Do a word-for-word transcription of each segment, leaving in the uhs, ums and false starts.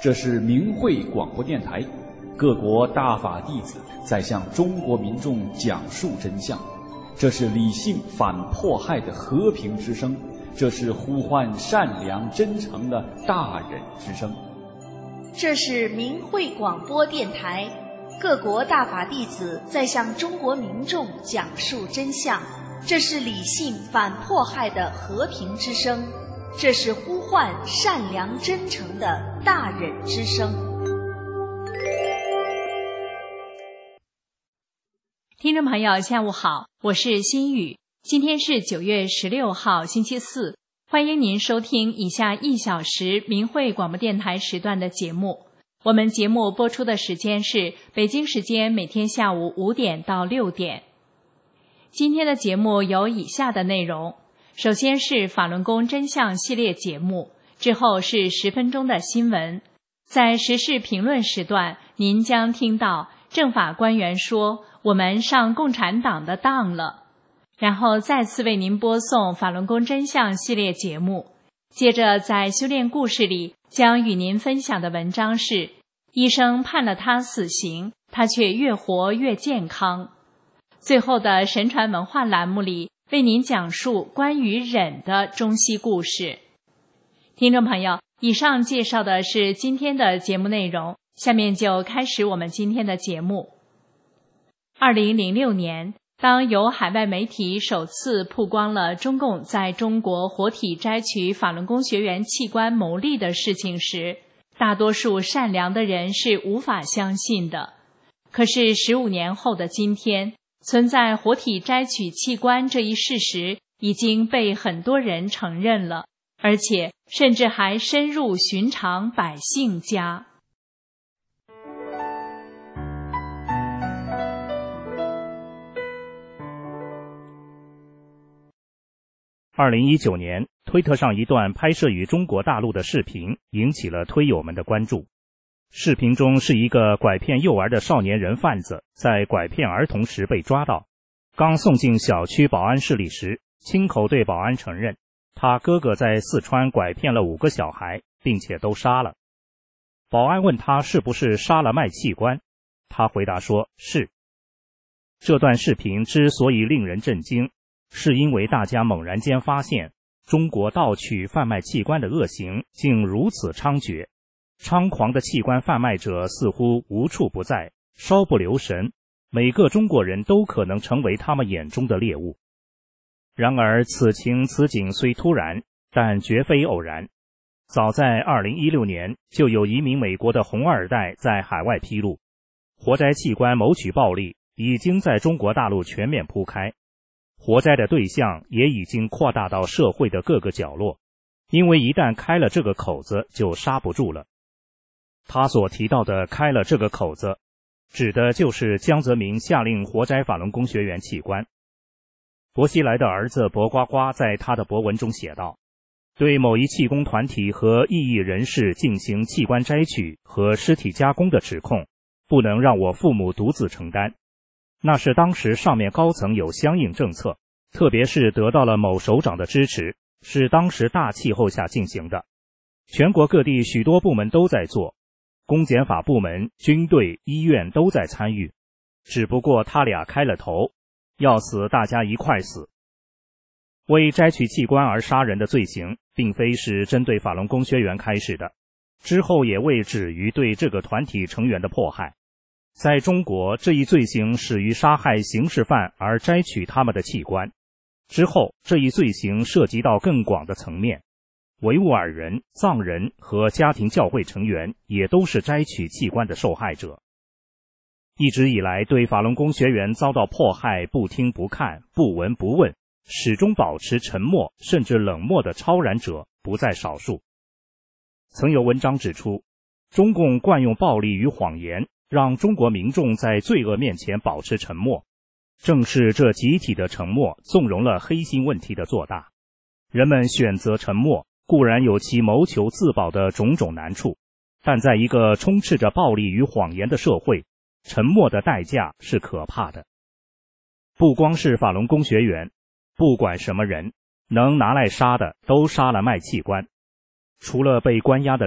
这是明慧广播电台，各国大法弟子在向中国民众讲述真相。这是理性反迫害的和平之声，这是呼唤善良真诚的大忍之声。 这是明慧广播电台，各国大法弟子在向中国民众讲述真相。这是理性反迫害的和平之声，这是呼唤善良真诚的大忍之声。 听众朋友下午好，我是心雨，今天是九月十六号星期四，欢迎您收听以下一小时明慧广播电台时段的节目。我们节目播出的时间是北京时间每天下午五点到六点。今天的节目有以下的内容，首先是法轮功真相系列节目，之后是十分钟的新闻。在时事评论时段，您将听到政法官员说我们上共产党的当了，然后再次为您播送法轮功真相系列节目。接着在修炼故事里将与您分享的文章是医生判了他死刑，他却越活越健康。最后的神传文化栏目里为您讲述关于忍的中西故事。听众朋友，以上介绍的是今天的节目内容，下面就开始我们今天的节目。二零零六年，当由海外媒体首次曝光了中共在中国活体摘取法轮功学员器官牟利的事情时，大多数善良的人是无法相信的。可是十五年后的今天，存在活体摘取器官这一事实已经被很多人承认了，而且甚至还深入寻常百姓家。 二零一九年，推特上一段拍摄于中国大陆的视频引起了推友们的关注。视频中是一个拐骗幼儿的少年人贩子在拐骗儿童时被抓到，刚送进小区保安室里时，亲口对保安承认他哥哥在四川拐骗了五个小孩，并且都杀了。保安问他是不是杀了卖器官，他回答说是。这段视频之所以令人震惊，是因为大家猛然间发现中国盗取贩卖器官的恶行竟如此猖獗，猖狂的器官贩卖者似乎无处不在，稍不留神，每个中国人都可能成为他们眼中的猎物。然而此情此景虽突然，但绝非偶然。早在二零一六年，就有移民美国的红二代在海外披露，活摘器官谋取暴利已经在中国大陆全面铺开，活摘的对象也已经扩大到社会的各个角落，因为一旦开了这个口子就刹不住了。他所提到的开了这个口子，指的就是江泽民下令活摘法轮功学员器官。薄熙来的儿子薄瓜瓜在他的博文中写道，对某一气功团体和异议人士进行器官摘取和尸体加工的指控，不能让我父母独自承担。那是当时上面高层有相应政策，特别是得到了某首长的支持，是当时大气候下进行的。全国各地许多部门都在做，公检法部门、军队、医院都在参与，只不过他俩开了头，要死大家一块死。为摘取器官而杀人的罪行，并非是针对法轮功学员开始的，之后也未止于对这个团体成员的迫害。在中国，这一罪行始于杀害刑事犯而摘取他们的器官，之后这一罪行涉及到更广的层面，维吾尔人、藏人和家庭教会成员也都是摘取器官的受害者。一直以来对法轮功学员遭到迫害不听不看、不闻不问，始终保持沉默甚至冷漠的超然者不在少数。曾有文章指出，中共惯用暴力与谎言，让中国民众在罪恶面前保持沉默，正是这集体的沉默纵容了黑心问题的做大。人们选择沉默，固然有其谋求自保的种种难处，但在一个充斥着暴力与谎言的社会，沉默的代价是可怕的。不光是法轮功学员，不管什么人，能拿来杀的都杀了卖器官。除了被关押的人，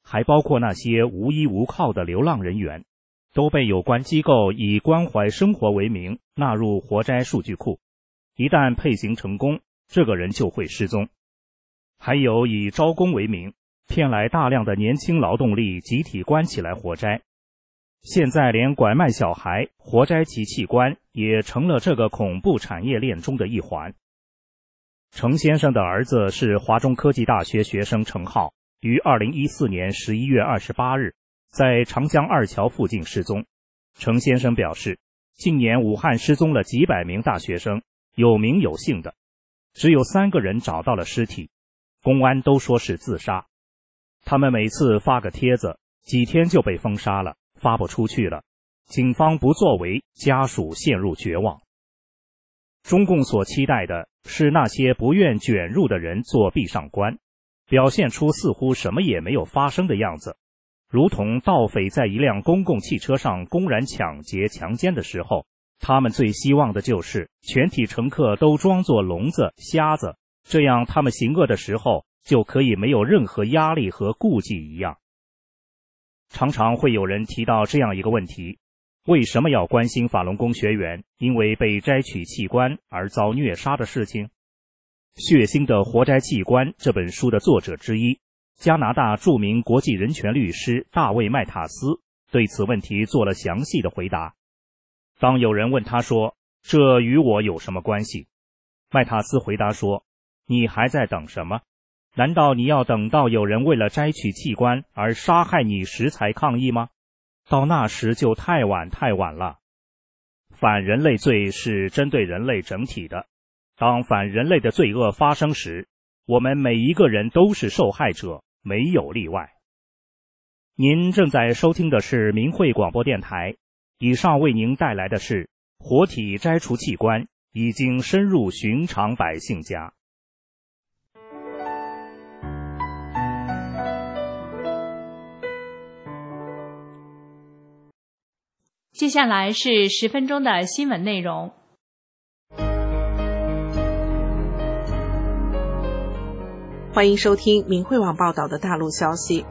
还包括那些无依无靠的流浪人员，都被有关机构以关怀生活为名纳入活摘数据库。一旦配型成功，这个人就会失踪。还有以招工为名骗来大量的年轻劳动力集体关起来活摘。现在连拐卖小孩、活摘其器官也成了这个恐怖产业链中的一环。程先生的儿子是华中科技大学学生程浩，于二零一四年十一月二十八日在长江二桥附近失踪。程先生表示，近年武汉失踪了几百名大学生，有名有姓的，只有三个人找到了尸体，公安都说是自杀。他们每次发个帖子，几天就被封杀了，发不出去了，警方不作为，家属陷入绝望。中共所期待的是那些不愿卷入的人做壁上观，表现出似乎什么也没有发生的样子，如同盗匪在一辆公共汽车上公然抢劫强奸的时候，他们最希望的就是全体乘客都装作聋子瞎子，这样他们行恶的时候就可以没有任何压力和顾忌一样。常常会有人提到这样一个问题，为什么要关心法轮功学员因为被摘取器官而遭虐杀的事情？血腥的活摘器官这本书的作者之一，加拿大著名国际人权律师大卫·麦塔斯对此问题做了详细的回答。当有人问他说，这与我有什么关系？麦塔斯回答说，你还在等什么？难道你要等到有人为了摘取器官而杀害你时才抗议吗？到那时就太晚太晚了。反人类罪是针对人类整体的，当反人类的罪恶发生时，我们每一个人都是受害者，没有例外。您正在收听的是明慧广播电台，以上为您带来的是活体摘除器官已经深入寻常百姓家。 接下来是十分钟的新闻内容。 欢迎收听明慧网报道的大陆消息。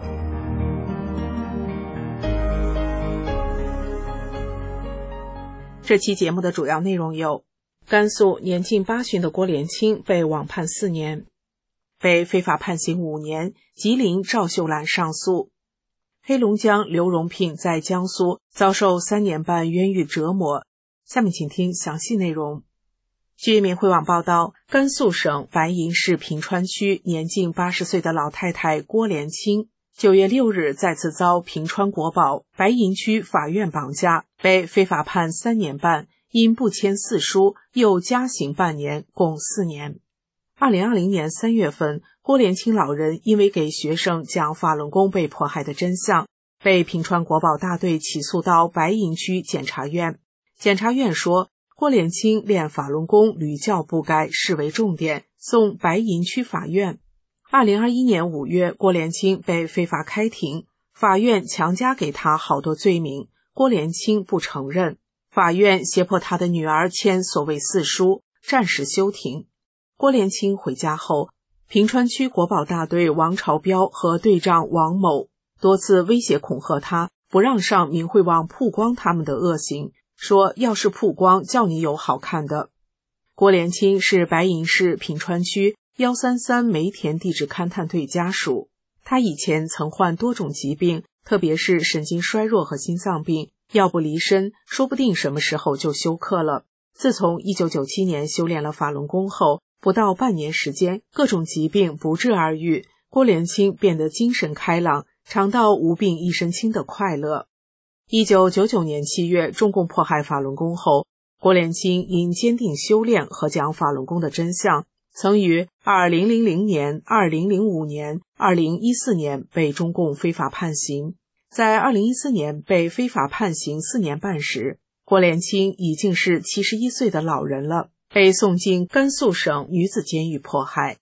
这期节目的主要内容有：甘肃年近八旬的郭连清被网判四年，被非法判刑五年，吉林赵秀兰上诉；黑龙江刘荣聘在江苏遭受三年半冤狱折磨。下面请听详细内容。据明慧网报道，甘肃省白银市平川区年近八十岁的老太太郭连清，九月六日再次遭平川国保白银区法院绑架，被非法判三年半，因不签四书又加刑半年，共四年。二零二零年三月份，郭连清老人因为给学生讲法轮功被迫害的真相，被平川国保大队起诉到白银区检察院。检察院说，郭连清练法轮功屡教不改，视为重点，送白银区法院。二零二一年五月，郭连清被非法开庭，法院强加给他好多罪名，郭连清不承认，法院胁迫他的女儿签所谓四书，暂时休庭。郭连清回家后，平川区国保大队王朝彪和队长王某多次威胁恐吓他，不让上明慧网曝光他们的恶行，说要是曝光，叫你有好看的。郭连清是白银市平川区一三三煤田地质勘探队家属，他以前曾患多种疾病，特别是神经衰弱和心脏病，药不离身，说不定什么时候就休克了。自从一九九七年修炼了法轮功后，不到半年时间，各种疾病不治而愈，郭连清变得精神开朗，尝到无病一身轻的快乐。一九九九年七月，中共迫害法轮功后，郭连清因坚定修炼和讲法轮功的真相，曾于二零零零年、二零零五年、二零一四年被中共非法判刑。在二零一四年被非法判刑四年半时，郭连清已经是七十一岁的老人了，被送进甘肃省女子监狱迫害。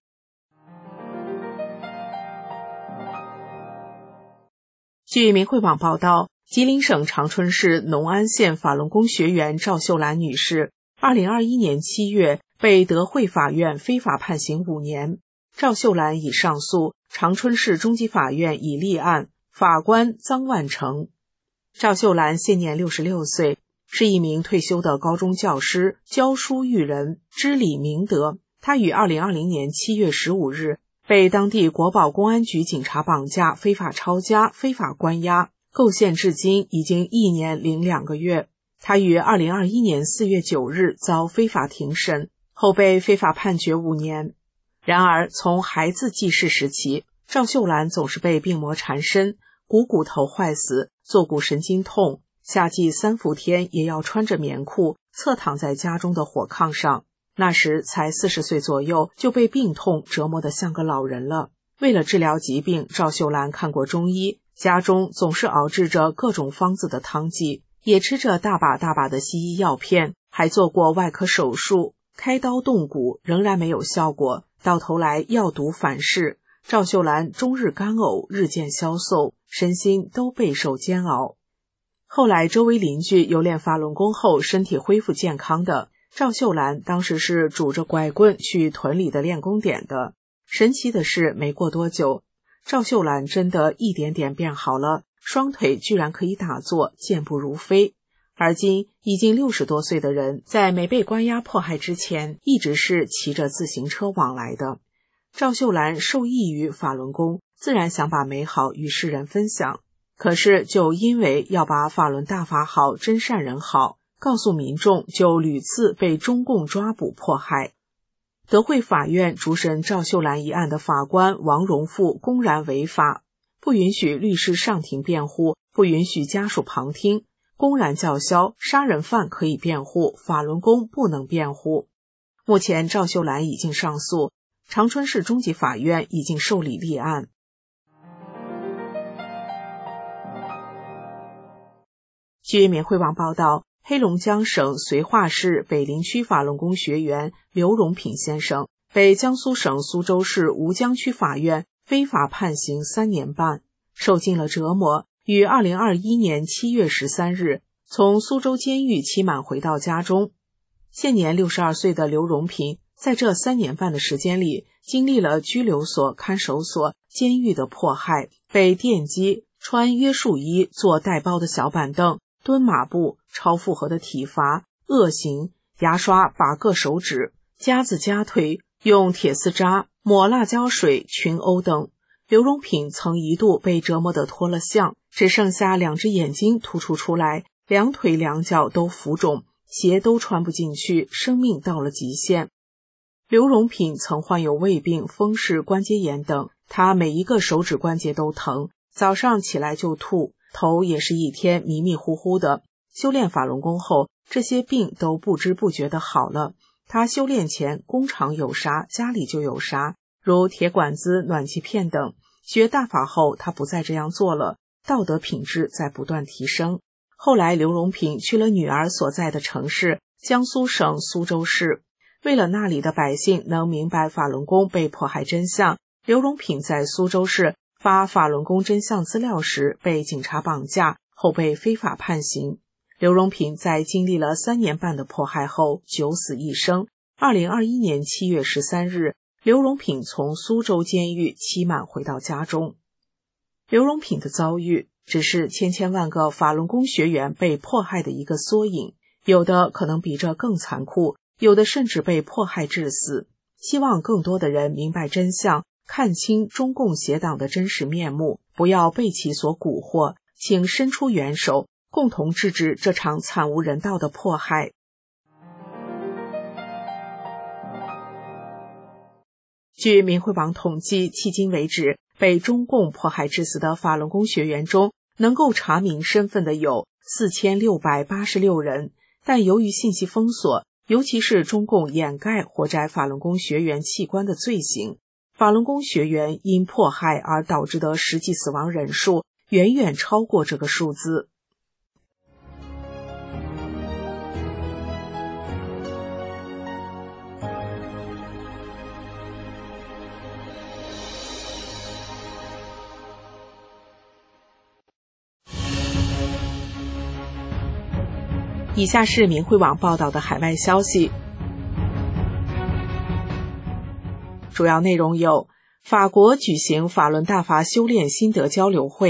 据明慧网报道，吉林省长春市农安县法轮功学员赵秀兰女士，二零二一年七月被德惠法院非法判刑五年。赵秀兰已上诉，长春市中级法院已立案， 法官臧万成。赵秀兰现年六十六岁，是一名退休的高中教师，教书育人，知礼明德。她于二零二零年七月十五日被当地国保公安局警察绑架，非法抄家，非法关押，构陷至今已经一年零两个月。她于二零二一年四月九日遭非法庭审，后被非法判决五年。然而从孩子记事时起，赵秀兰总是被病魔缠身，股骨头坏死，坐骨神经痛，夏季三伏天也要穿着棉裤侧躺在家中的火炕上。那时才四十岁左右，就被病痛折磨得像个老人了。为了治疗疾病，赵秀兰看过中医，家中总是熬制着各种方子的汤剂，也吃着大把大把的西医药片，还做过外科手术，开刀动骨，仍然没有效果，到头来药毒反噬。赵秀兰终日干呕，日渐消瘦，身心都备受煎熬。后来周围邻居有练法轮功后身体恢复健康的，赵秀兰当时是拄着拐棍去屯里的练功点的。神奇的是，没过多久，赵秀兰真的一点点变好了，双腿居然可以打坐，健步如飞。而今已经六十多岁的人，在没被关押迫害之前，一直是骑着自行车往来的。赵秀兰受益于法轮功，自然想把美好与世人分享。可是就因为要把法轮大法好，真善人好告诉民众，就屡次被中共抓捕迫害。德惠法院主审赵秀兰一案的法官王荣富公然违法，不允许律师上庭辩护，不允许家属旁听，公然叫嚣杀人犯可以辩护，法轮功不能辩护。目前赵秀兰已经上诉，长春市中级法院已经受理立案。据缅汇网报道，黑龙江省绥化市北林区法轮功学员刘荣品先生被江苏省苏州市吴江区法院非法判刑三年半，受尽了折磨，于二零二一年七月十三日从苏州监狱期满回到家中。现年六十二岁的刘荣品在这三年半的时间里，经历了拘留所、看守所、监狱的迫害，被电击、穿约束衣、坐带包的小板凳、蹲马步、超负荷的体罚、恶刑、牙刷拔各手指、夹子夹腿、用铁丝扎、抹辣椒水、群殴等。刘荣品曾一度被折磨得脱了相，只剩下两只眼睛突出出来，两腿两脚都浮肿，鞋都穿不进去，生命到了极限。刘荣品曾患有胃病、风湿关节炎等，他每一个手指关节都疼，早上起来就吐，头也是一天迷迷糊糊的。修炼法轮功后，这些病都不知不觉的好了。他修炼前工厂有啥，家里就有啥，如铁管子、暖气片等。学大法后，他不再这样做了，道德品质在不断提升。后来刘荣品去了女儿所在的城市，江苏省苏州市。为了那里的百姓能明白法轮功被迫害真相，刘荣品在苏州市发法轮功真相资料时被警察绑架，后被非法判刑。刘荣品在经历了三年半的迫害后九死一生。二零二一年七月十三日，刘荣品从苏州监狱期满回到家中。刘荣品的遭遇只是千千万个法轮功学员被迫害的一个缩影，有的可能比这更残酷，有的甚至被迫害致死。希望更多的人明白真相，看清中共邪党的真实面目，不要被其所蛊惑，请伸出援手，共同制止这场惨无人道的迫害。据民汇网统计，迄今为止被中共迫害致死的法轮功学员中，能够查明身份的有四千六百八十六人，但由于信息封锁，尤其是中共掩盖活摘法轮功学员器官的罪行，法轮功学员因迫害而导致的实际死亡人数远远超过这个数字。以下是民汇网报道的海外消息，主要内容有：法国举行法轮大法修炼心得交流会，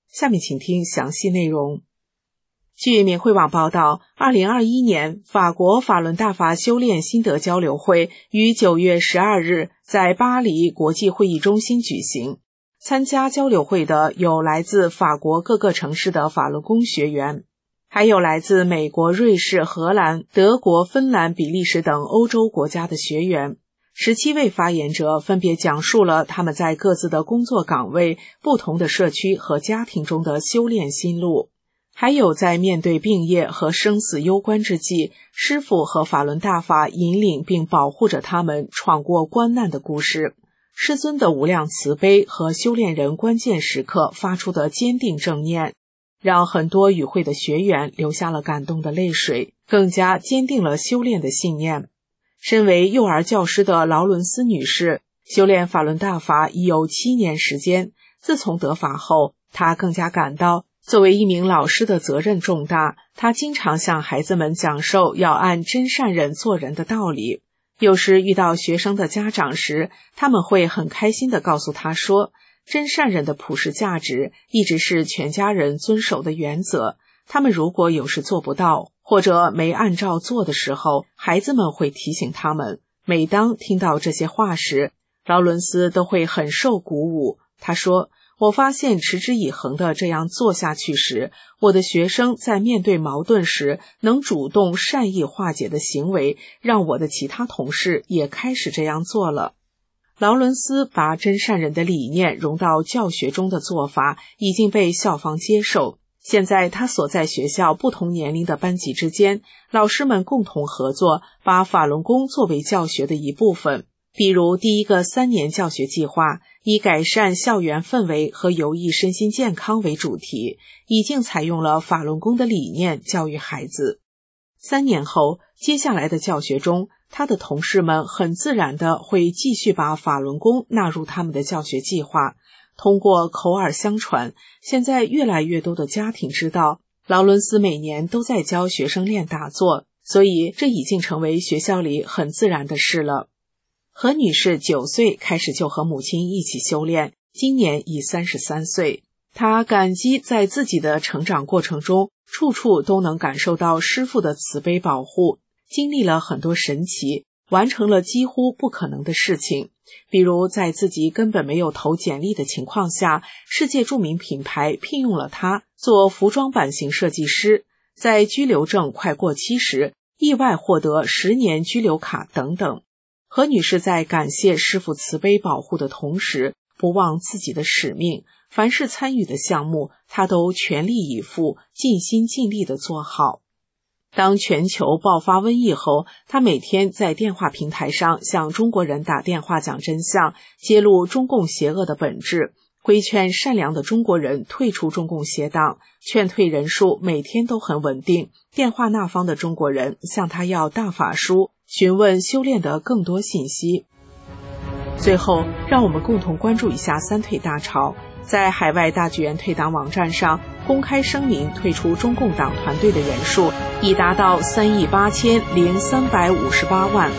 下面请听详细内容。据明慧网报道，二零二一年法国法伦大法修炼心得交流会于九月十二日在巴黎国际会议中心举行。参加交流会的有来自法国各个城市的法轮功学员，还有来自美国、瑞士、荷兰、德国、芬兰、比利时等欧洲国家的学员。十七位发言者分别讲述了他们在各自的工作岗位、不同的社区和家庭中的修炼心路。还有在面对病业和生死攸关之际，师父和法轮大法引领并保护着他们闯过关难的故事。师尊的无量慈悲和修炼人关键时刻发出的坚定正念，让很多与会的学员流下了感动的泪水，更加坚定了修炼的信念。身为幼儿教师的劳伦斯女士，修炼法轮大法已有七年时间。自从得法后，她更加感到作为一名老师的责任重大。她经常向孩子们讲授要按真善忍做人的道理。有时遇到学生的家长时，他们会很开心地告诉他说，真善忍的普世价值一直是全家人遵守的原则。他们如果有时做不到，或者没按照做的时候，孩子们会提醒他们。每当听到这些话时，劳伦斯都会很受鼓舞。他说，我发现持之以恒地这样做下去时，我的学生在面对矛盾时能主动善意化解的行为，让我的其他同事也开始这样做了。劳伦斯把真善忍的理念融到教学中的做法已经被校方接受。现在他所在学校不同年龄的班级之间，老师们共同合作，把法轮功作为教学的一部分。比如第一个三年教学计划以改善校园氛围和有益身心健康为主题，已经采用了法轮功的理念教育孩子。三年后，接下来的教学中，他的同事们很自然地会继续把法轮功纳入他们的教学计划。通过口耳相传，现在越来越多的家庭知道，劳伦斯每年都在教学生练打坐，所以这已经成为学校里很自然的事了。何女士九岁开始就和母亲一起修炼，今年已三十三岁。她感激在自己的成长过程中，处处都能感受到师父的慈悲保护，经历了很多神奇，完成了几乎不可能的事情。比如在自己根本没有投简历的情况下，世界著名品牌聘用了她做服装版型设计师，在居留证快过期时，意外获得十年居留卡等等。何女士在感谢师父慈悲保护的同时，不忘自己的使命，凡是参与的项目，她都全力以赴，尽心尽力地做好。当全球爆发瘟疫后，他每天在电话平台上向中国人打电话讲真相，揭露中共邪恶的本质，规劝善良的中国人退出中共邪党，劝退人数每天都很稳定。电话那方的中国人向他要大法书，询问修炼的更多信息。最后，让我们共同关注一下三退大潮。在海外大剧院退党网站上公开声明退出中共党团队的人数已达到三亿八千零三百五十八万。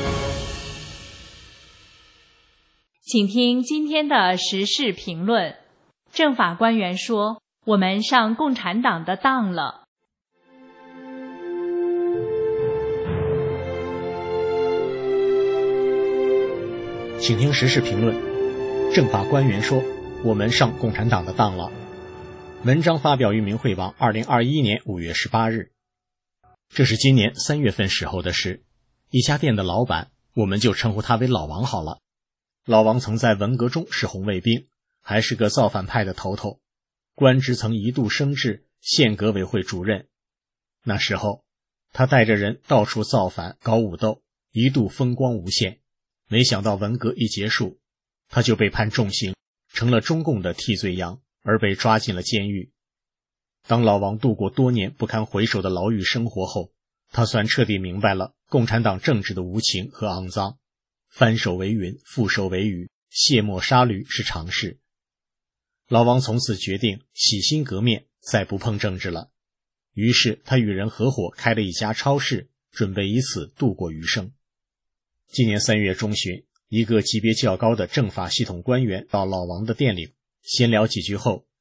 请听今天的时事评论。政法官员说，我们上共产党的当了。 请听时事评论。政法官员说，我们上共产党的当了。文章发表于明慧网二零二一年五月十八日。这是今年三月份时候的事。一家店的老板，我们就称呼他为老王好了。老王曾在文革中是红卫兵，还是个造反派的头头，官职曾一度升至县革委会主任。那时候他带着人到处造反搞武斗，一度风光无限。没想到文革一结束，他就被判重刑，成了中共的替罪羊，而被抓进了监狱。当老王度过多年不堪回首的牢狱生活后，他算彻底明白了共产党政治的无情和肮脏。翻手为云，覆手为雨，卸磨杀驴是常事。老王从此决定洗心革面，再不碰政治了。于是他与人合伙开了一家超市，准备以此度过余生。今年三月中旬，一个级别较高的政法系统官员到老王的店里闲聊几句后，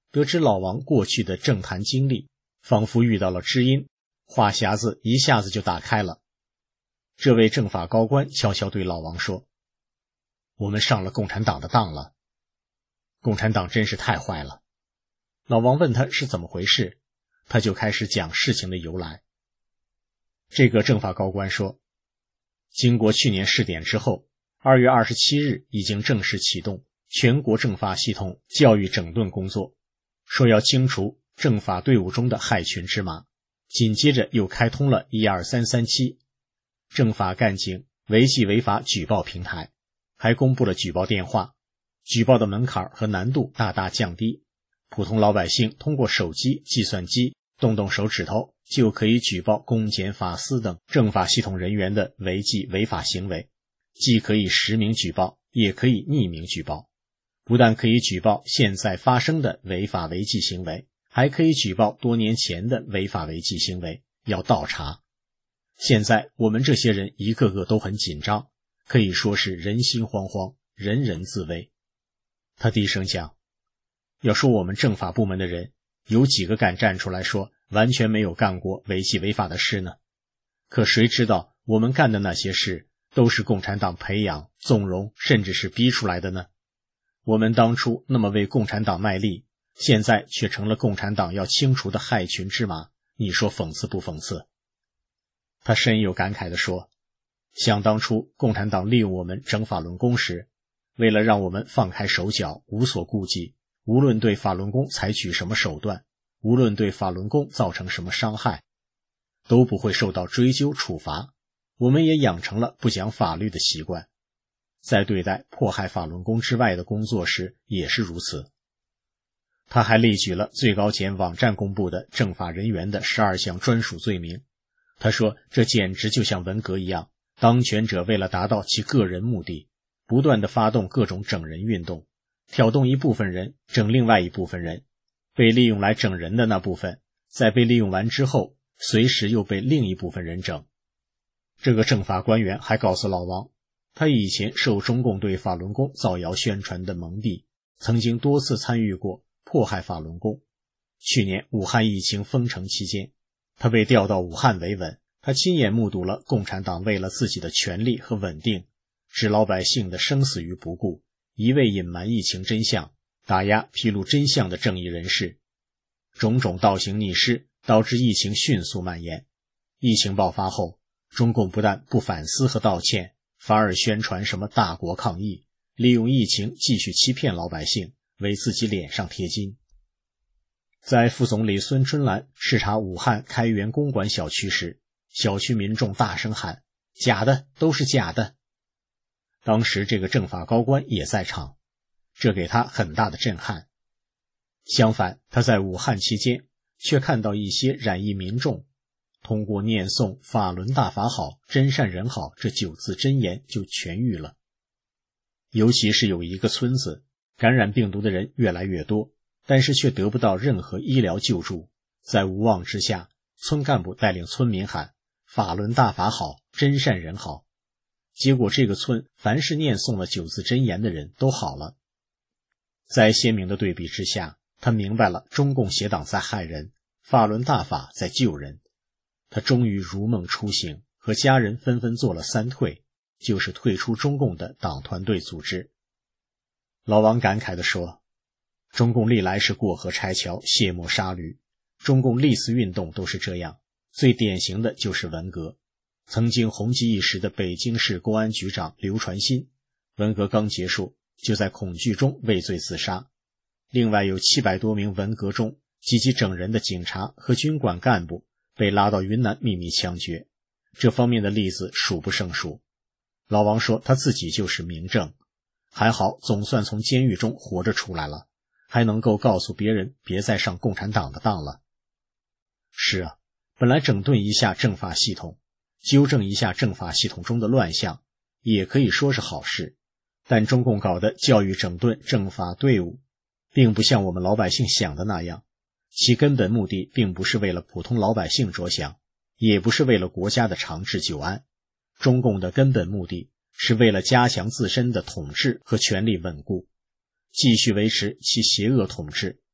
得知老王过去的政坛经历，仿佛遇到了知音，话匣子一下子就打开了。这位政法高官悄悄对老王说：我们上了共产党的当了，共产党真是太坏了。老王问他是怎么回事，他就开始讲事情的由来。这个政法高官说，经过去年试点之后，二月二十七日已经正式启动全国政法系统教育整顿工作，说要清除政法队伍中的害群之马，紧接着又开通了一二三三七政法干警违纪违法举报平台，还公布了举报电话，举报的门槛和难度大大降低，普通老百姓通过手机、计算机动动手指头就可以举报公检法司等政法系统人员的违纪违法行为，既可以实名举报，也可以匿名举报。不但可以举报现在发生的违法违纪行为，还可以举报多年前的违法违纪行为，要倒查。现在我们这些人一个个都很紧张，可以说是人心惶惶，人人自危。他低声讲，要说我们政法部门的人，有几个敢站出来说完全没有干过违纪违法的事呢？可谁知道我们干的那些事都是共产党培养、纵容，甚至是逼出来的呢？我们当初那么为共产党卖力，现在却成了共产党要清除的害群之马，你说讽刺不讽刺？他深有感慨地说，想当初共产党利用我们整法轮功时，为了让我们放开手脚，无所顾忌，无论对法轮功采取什么手段，无论对法轮功造成什么伤害，都不会受到追究处罚。我们也养成了不讲法律的习惯，在对待迫害法轮功之外的工作时也是如此。他还列举了最高检网站公布的政法人员的十二项专属罪名。他说，这简直就像文革一样，当权者为了达到其个人目的，不断地发动各种整人运动，挑动一部分人整另外一部分人，被利用来整人的那部分，在被利用完之后，随时又被另一部分人整。这个政法官员还告诉老王，他以前受中共对法轮功造谣宣传的蒙蔽，曾经多次参与过迫害法轮功。去年武汉疫情封城期间，他被调到武汉维稳，他亲眼目睹了共产党为了自己的权力和稳定，置老百姓的生死于不顾，一味隐瞒疫情真相，打压披露真相的正义人士，种种倒行逆施，导致疫情迅速蔓延。疫情爆发后，中共不但不反思和道歉，反而宣传什么大国抗疫，利用疫情继续欺骗老百姓，为自己脸上贴金。在副总理孙春兰视察武汉开元公馆小区时，小区民众大声喊，假的，都是假的。当时这个政法高官也在场，这给他很大的震撼。相反，他在武汉期间却看到一些染疫民众通过念诵法轮大法好，真善人好这九字真言就痊愈了。尤其是有一个村子，感染病毒的人越来越多，但是却得不到任何医疗救助。在无望之下，村干部带领村民喊法轮大法好，真善人好。结果这个村凡是念诵了九字真言的人都好了。在鲜明的对比之下，他明白了中共邪党在害人，法轮大法在救人。他终于如梦初醒，和家人纷纷做了三退，就是退出中共的党团队组织。老王感慨地说，中共历来是过河拆桥，卸磨杀驴，中共历次运动都是这样，最典型的就是文革。曾经红极一时的北京市公安局长刘传新，文革刚结束就在恐惧中畏罪自杀。另外有七百多名文革中积极整人的警察和军管干部被拉到云南秘密枪决，这方面的例子数不胜数。老王说他自己就是明证，还好总算从监狱中活着出来了，还能够告诉别人别再上共产党的当了。是啊，本来整顿一下政法系统，纠正一下政法系统中的乱象，也可以说是好事。但中共搞的教育整顿政法队伍，并不像我们老百姓想的那样，其根本目的并不是为了普通老百姓着想，也不是为了国家的长治久安。中共的根本目的是为了加强自身的统治和权力稳固，继续维持其邪恶统治。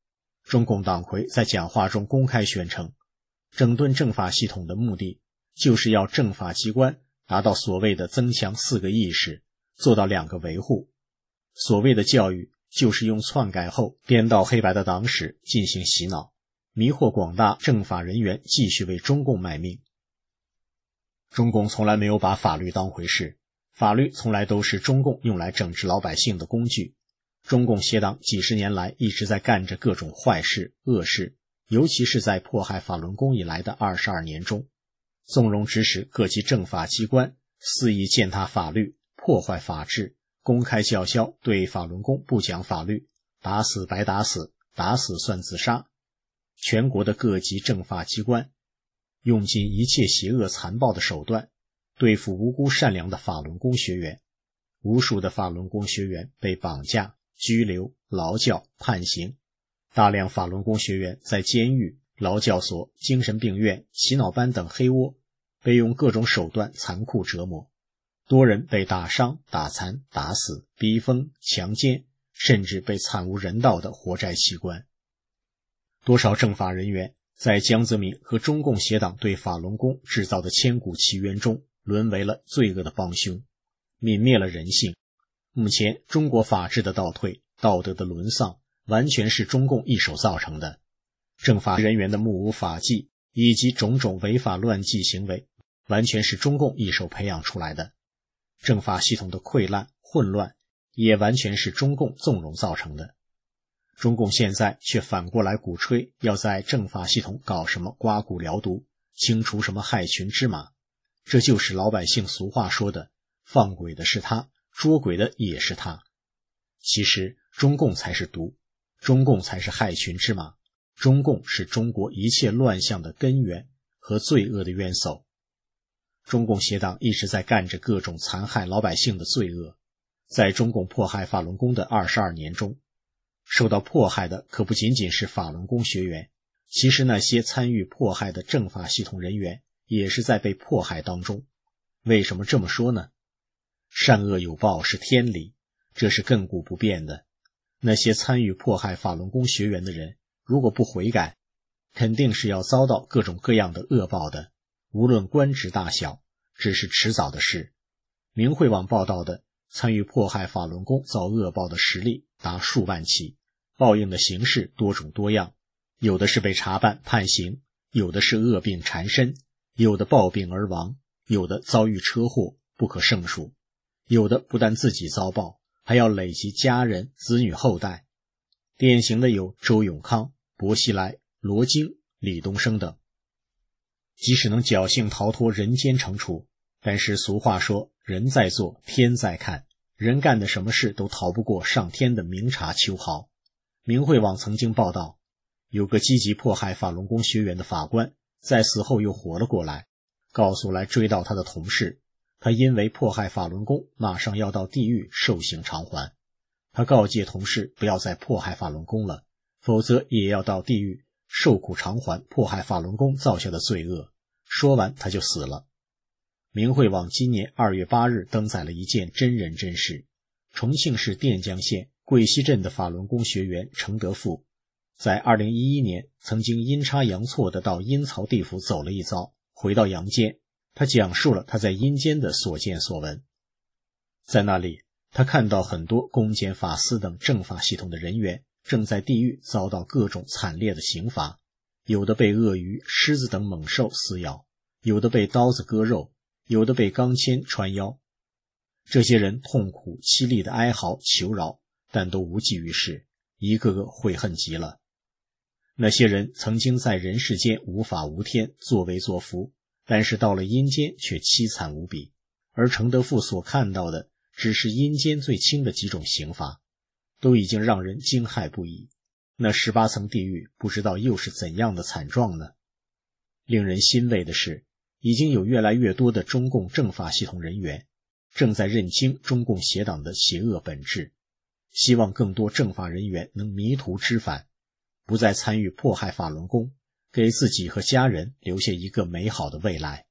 中共党魁在讲话中公开宣称，整顿政法系统的目的就是要政法机关达到所谓的增强四个意识，做到两个维护。所谓的教育就是用篡改后颠倒黑白的党史进行洗脑，迷惑广大政法人员继续为中共卖命。中共从来没有把法律当回事，法律从来都是中共用来整治老百姓的工具。中共邪党几十年来一直在干着各种坏事恶事，尤其是在迫害法轮功以来的二十二年中，纵容指使各级政法机关肆意践踏法律，破坏法治，公开叫嚣对法轮功不讲法律，打死白打死，打死算自杀。全国的各级政法机关用尽一切邪恶残暴的手段对付无辜善良的法轮功学员，无数的法轮功学员被绑架、拘留、劳教、判刑，大量法轮功学员在监狱、劳教所、精神病院、洗脑班等黑窝被用各种手段残酷折磨，多人被打伤、打残、打死、逼疯、强奸，甚至被惨无人道的活摘器官。多少政法人员在江泽民和中共邪党对法轮功制造的千古奇冤中沦为了罪恶的帮凶，泯灭了人性。目前中国法治的倒退、道德的沦丧，完全是中共一手造成的。政法人员的目无法纪以及种种违法乱纪行为，完全是中共一手培养出来的。政法系统的溃烂、混乱，也完全是中共纵容造成的。中共现在却反过来鼓吹要在政法系统搞什么刮骨疗毒，清除什么害群之马，这就是老百姓俗话说的放鬼的是他，捉鬼的也是他。其实中共才是毒，中共才是害群之马，中共是中国一切乱象的根源和罪恶的渊薮。中共邪党一直在干着各种残害老百姓的罪恶。在中共迫害法轮功的二十二年中，受到迫害的可不仅仅是法轮功学员，其实那些参与迫害的政法系统人员也是在被迫害当中。为什么这么说呢？善恶有报是天理，这是亘古不变的。那些参与迫害法轮功学员的人，如果不悔改，肯定是要遭到各种各样的恶报的，无论官职大小，只是迟早的事。明慧网报道的参与迫害法轮功遭恶报的实例达数万起，报应的形式多种多样，有的是被查办判刑，有的是恶病缠身，有的暴病而亡，有的遭遇车祸不可胜数，有的不但自己遭报，还要累及家人、子女后代。典型的有周永康、薄熙来、罗京、李东升等。即使能侥幸逃脱人间惩处，但是俗话说人在做天在看，人干的什么事都逃不过上天的明察秋毫。明慧网曾经报道，有个积极迫害法轮功学员的法官在死后又活了过来，告诉来追悼他的同事，他因为迫害法轮功马上要到地狱受刑偿还。他告诫同事不要再迫害法轮功了，否则也要到地狱受苦偿还迫害法轮功造下的罪恶。说完他就死了。明慧网今年二月八日登载了一件真人真事。重庆市垫江县桂溪镇的法轮功学员程德富，在二零一一年曾经阴差阳错地到阴曹地府走了一遭，回到阳间，他讲述了他在阴间的所见所闻。在那里，他看到很多公检法司等政法系统的人员正在地狱遭到各种惨烈的刑罚，有的被鳄鱼、狮子等猛兽撕咬，有的被刀子割肉，有的被钢钎穿腰。这些人痛苦凄厉的哀嚎求饶，但都无济于事，一个个悔恨极了。那些人曾经在人世间无法无天，作威作福，但是到了阴间却凄惨无比，而程德富所看到的只是阴间最轻的几种刑罚，都已经让人惊骇不已。那十八层地狱不知道又是怎样的惨状呢？令人欣慰的是，已经有越来越多的中共政法系统人员正在认清中共邪党的邪恶本质，希望更多政法人员能迷途知返，不再参与迫害法轮功，给自己和家人留下一个美好的未来。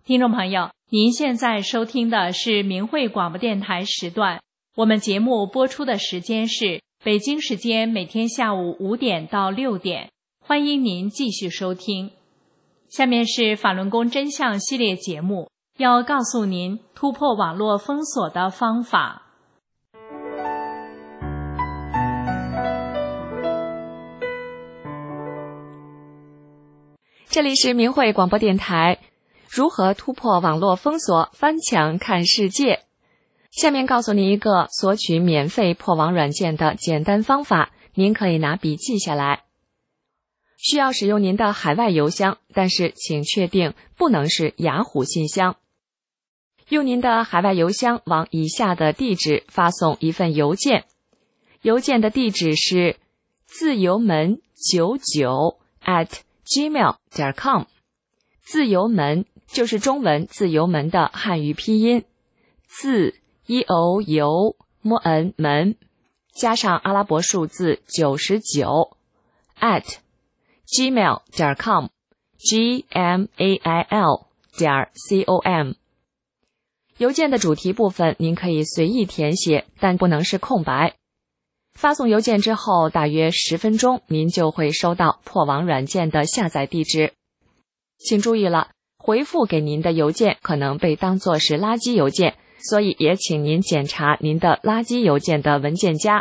听众朋友，您现在收听的是明慧广播电台时段，我们节目播出的时间是北京时间每天下午五点到六点，欢迎您继续收听。下面是法轮功真相系列节目，要告诉您突破网络封锁的方法。 这里是明慧广播电台，如何突破网络封锁，翻墙看世界。下面告诉您一个索取免费破网软件的简单方法，您可以拿笔记下来。需要使用您的海外邮箱，但是请确定不能是雅虎信箱。用您的海外邮箱往以下的地址发送一份邮件，邮件的地址是自由门九九 at gmail 点 com。 自由门就是中文自由门的汉语拼音，自 e o u m n 门加上阿拉伯数字九十九 at gmail 点 com g m a i l 点 c o m。 邮件的主题部分您可以随意填写，但不能是空白。发送邮件之后大约十分钟，您就会收到破网软件的下载地址。请注意了，回复给您的邮件可能被当作是垃圾邮件，所以也请您检查您的垃圾邮件的文件夹。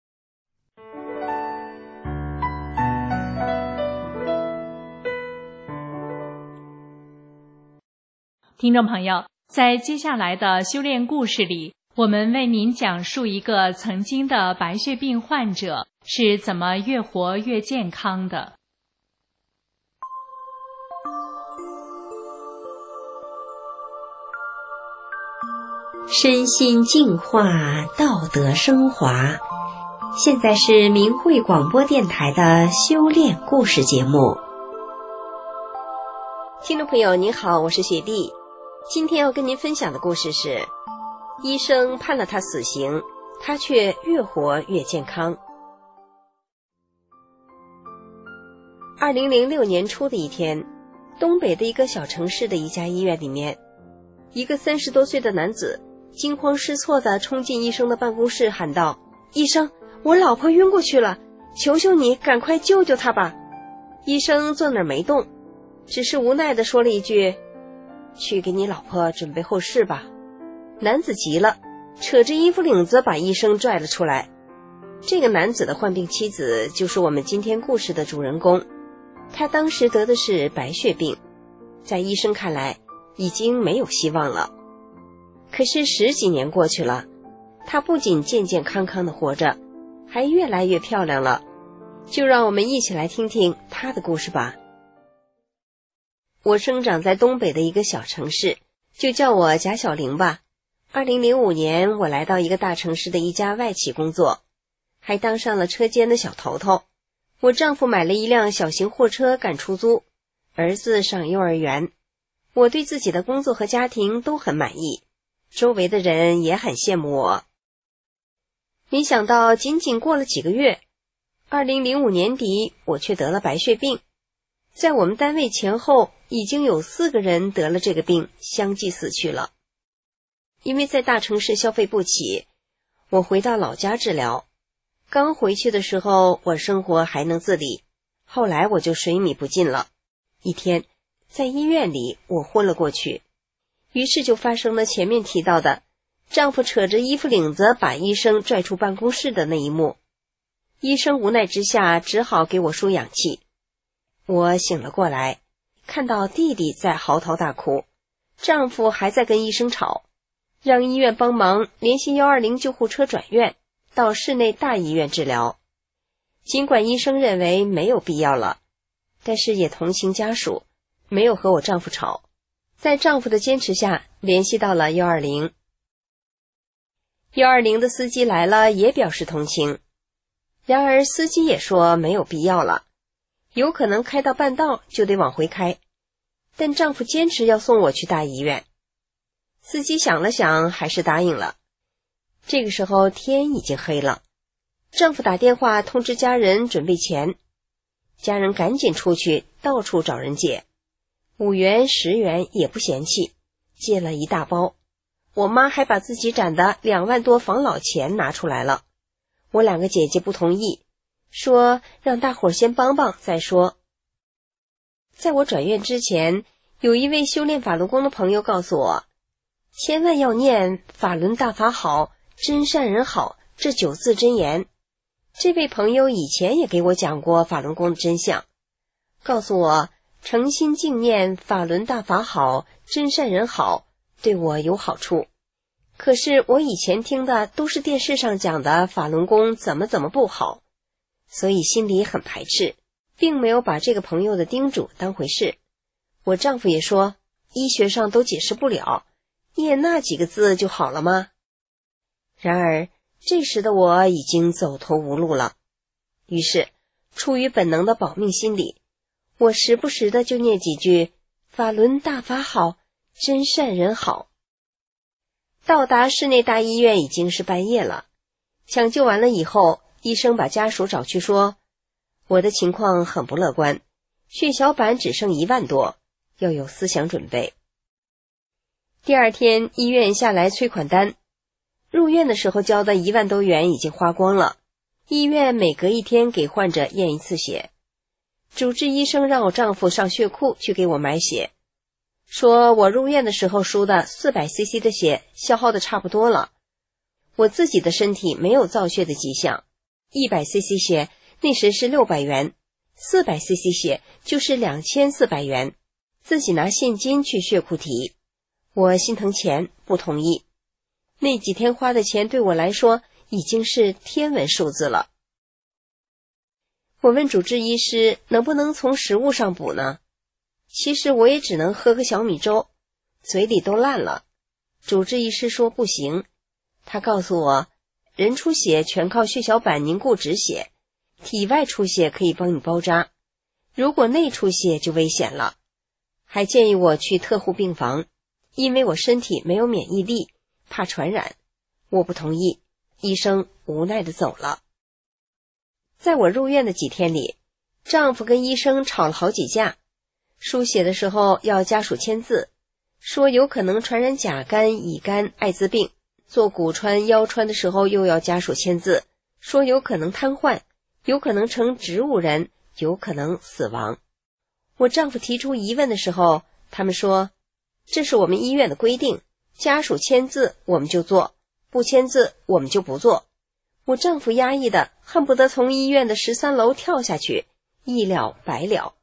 听众朋友，在接下来的修炼故事里，我们为您讲述一个曾经的白血病患者是怎么越活越健康的。 身心净化，道德升华。现在是明慧广播电台的修炼故事节目。 听众朋友您好，我是雪莉。今天要跟您分享的故事是，医生判了他死刑，他却越活越健康。二零零六年初的一天，东北的一个小城市的一家医院里面，一个三十多岁的男子惊慌失措地冲进医生的办公室，喊道：医生，我老婆晕过去了，求求你赶快救救她吧。医生坐那儿没动，只是无奈地说了一句：去给你老婆准备后事吧。男子急了，扯着衣服领子把医生拽了出来。这个男子的患病妻子就是我们今天故事的主人公，他当时得的是白血病，在医生看来已经没有希望了。可是十几年过去了，她不仅健健康康的活着，还越来越漂亮了。就让我们一起来听听她的故事吧。我生长在东北的一个小城市，就叫我贾小玲吧。二零零五年，我来到一个大城市的一家外企工作，还当上了车间的小头头。我丈夫买了一辆小型货车赶出租，儿子上幼儿园。我对自己的工作和家庭都很满意，周围的人也很羡慕我。没想到仅仅过了几个月，二零零五年底，我却得了白血病。在我们单位前后已经有四个人得了这个病，相继死去了。因为在大城市消费不起，我回到老家治疗。刚回去的时候，我生活还能自理，后来我就水米不进了。一天，在医院里，我昏了过去，于是就发生了前面提到的丈夫扯着衣服领子把医生拽出办公室的那一幕。医生无奈之下只好给我输氧气。我醒了过来，看到弟弟在嚎啕大哭，丈夫还在跟医生吵，让医院帮忙联系一二零救护车转院到市内大医院治疗。尽管医生认为没有必要了，但是也同情家属，没有和我丈夫吵，在丈夫的坚持下联系到了一二零。一二零的司机来了，也表示同情，然而司机也说没有必要了，有可能开到半道就得往回开，但丈夫坚持要送我去大医院。司机想了想，还是答应了。这个时候天已经黑了，丈夫打电话通知家人准备钱，家人赶紧出去到处找人借。 五元十元也不嫌弃，借了一大包。我妈还把自己攒的两万多防老钱拿出来了。我两个姐姐不同意，说让大伙儿先帮帮再说。在我转院之前，有一位修炼法轮功的朋友告诉我，千万要念法轮大法好，真善人好这九字真言。这位朋友以前也给我讲过法轮功的真相，告诉我诚心敬念法轮大法好，真善人好，对我有好处。可是我以前听的都是电视上讲的法轮功怎么怎么不好，所以心里很排斥，并没有把这个朋友的叮嘱当回事。我丈夫也说，医学上都解释不了，念那几个字就好了吗？然而这时的我已经走投无路了，于是出于本能的保命心理，我时不时的就念几句法轮大法好，真善人好。到达市内大医院已经是半夜了，抢救完了以后，医生把家属找去说，我的情况很不乐观，血小板只剩一万多，要有思想准备。第二天医院下来催款单，入院的时候交的一万多元已经花光了，医院每隔一天给患者验一次血。主治医生让我丈夫上血库去给我买血，说我入院的时候输的 四百ซี西 的血消耗的差不多了，我自己的身体没有造血的迹象， 一百ซี西 血那时是六百元， 四百ซี西 血就是两千四百元，自己拿现金去血库提。我心疼钱，不同意。那几天花的钱对我来说已经是天文数字了。我问主治医师能不能从食物上补呢？其实我也只能喝个小米粥，嘴里都烂了。主治医师说不行，他告诉我，人出血全靠血小板凝固止血，体外出血可以帮你包扎，如果内出血就危险了。还建议我去特护病房，因为我身体没有免疫力，怕传染。我不同意，医生无奈地走了。在我入院的几天里，丈夫跟医生吵了好几架，输血的时候要家属签字，说有可能传染甲肝、乙肝、艾滋病，做骨穿、腰穿的时候又要家属签字，说有可能瘫痪，有可能成植物人，有可能死亡。我丈夫提出疑问的时候，他们说这是我们医院的规定，家属签字我们就做，不签字我们就不做。我丈夫压抑的恨不得从医院的十三楼跳下去，一了百了。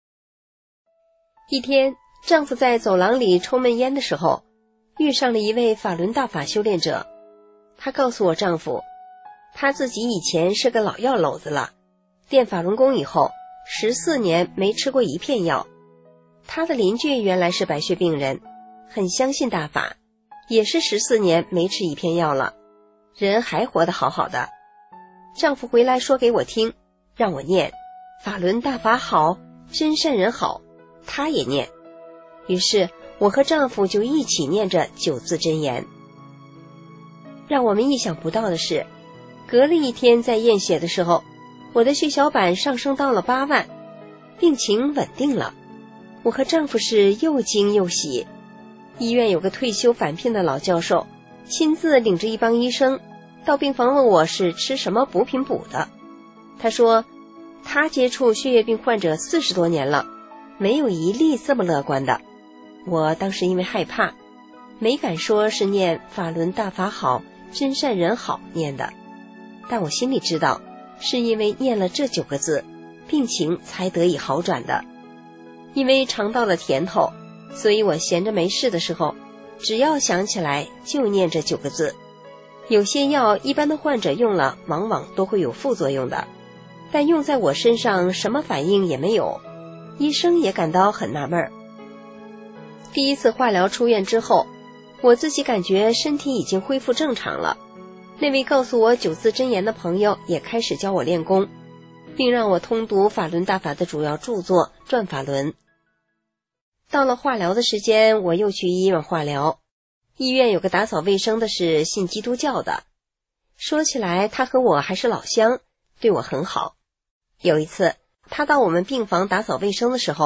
一天，丈夫在走廊里抽闷烟的时候，遇上了一位法轮大法修炼者。他告诉我丈夫，他自己以前是个老药篓子了，练法轮功以后十四年没吃过一片药。他的邻居原来是白血病人，很相信大法，也是十四年没吃一片药了，人还活得好好的。丈夫回来说给我听，让我念法轮大法好，真善人好，他也念。于是我和丈夫就一起念着九字真言。让我们意想不到的是，隔了一天在验血的时候，我的血小板上升到了八万，病情稳定了。我和丈夫是又惊又喜。医院有个退休返聘的老教授，亲自领着一帮医生到病房问我是吃什么补品补的。他说他接触血液病患者四十多年了，没有一例这么乐观的。我当时因为害怕，没敢说是念法轮大法好，真善人好念的，但我心里知道是因为念了这九个字，病情才得以好转的。因为尝到了甜头，所以我闲着没事的时候，只要想起来就念这九个字。有些药一般的患者用了往往都会有副作用的，但用在我身上什么反应也没有，医生也感到很纳闷。第一次化疗出院之后，我自己感觉身体已经恢复正常了。那位告诉我九字真言的朋友也开始教我练功，并让我通读法轮大法的主要著作《转法轮》。到了化疗的时间，我又去医院化疗。医院有个打扫卫生的是信基督教的，说起来他和我还是老乡，对我很好。有一次他到我们病房打扫卫生的时候，